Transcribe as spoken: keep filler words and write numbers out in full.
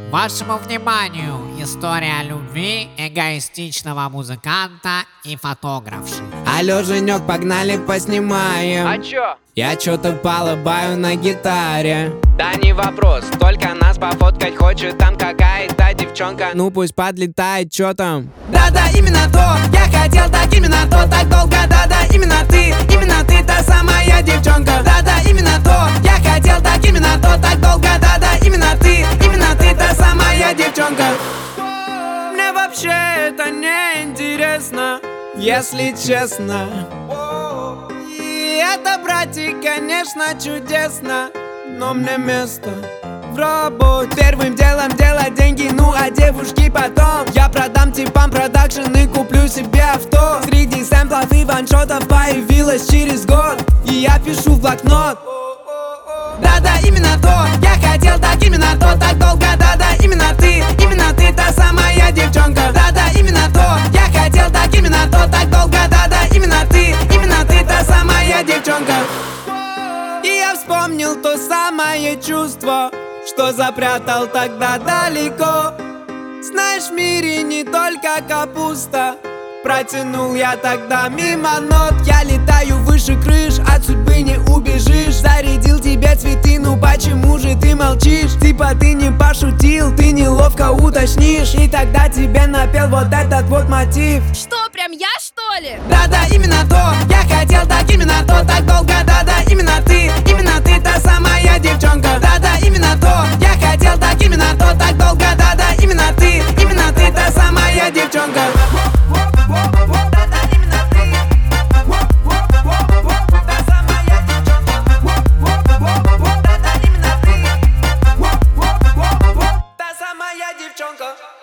Вашему вниманию история любви эгоистичного музыканта и фотографши. Алло, Женек, погнали поснимаем. А чё? Я чё-то полыбаю на гитаре. Да не вопрос, только нас пофоткать хочет там какая-то девчонка. Ну пусть подлетает, чё там? Да-да, именно то, я хотел так, именно то, так долго. Да-да, именно ты, именно ты та самая девчонка. Да-да, именно то, я хотел так, именно то, так долго. Да-да, именно ты, именно ты та самая девчонка. Мне вообще это не интересно, Если честно. и это, братик, конечно, чудесно, но мне место в работе. Первым делом делать деньги, ну а девушки потом. Я продам типам продакшн и куплю себе авто. Среди сэмплов и ваншотов появилась через год, и я пишу в блокнот. Да-да, именно то, я хотел так, именно то, так долго. Да-да, именно ты, именно ты та самая девчонка. Да-да, именно то, я хотел так, именно то, так долго. Да-да, именно ты, именно ты та самая девчонка. И я вспомнил то самое чувство, что запрятал тогда далеко. Знаешь, в мире не только капуста. Протянул я тогда мимо нот. Я летаю выше крыш, от судьбы не убежишь. Зарядил тебе цветы, ну почему же ты молчишь? Типа ты не пошутил, ты неловко уточнишь. И тогда тебе напел вот этот вот мотив. Что, прям я, что ли? Да-да, именно то, я хотел так, именно то, так долго. Да-да, именно ты, именно ты та самая девчонка. Да-да, именно то, я хотел так, именно то, так долго. Да-да, именно ты, именно ты та самая девчонка. Та самая девчонка.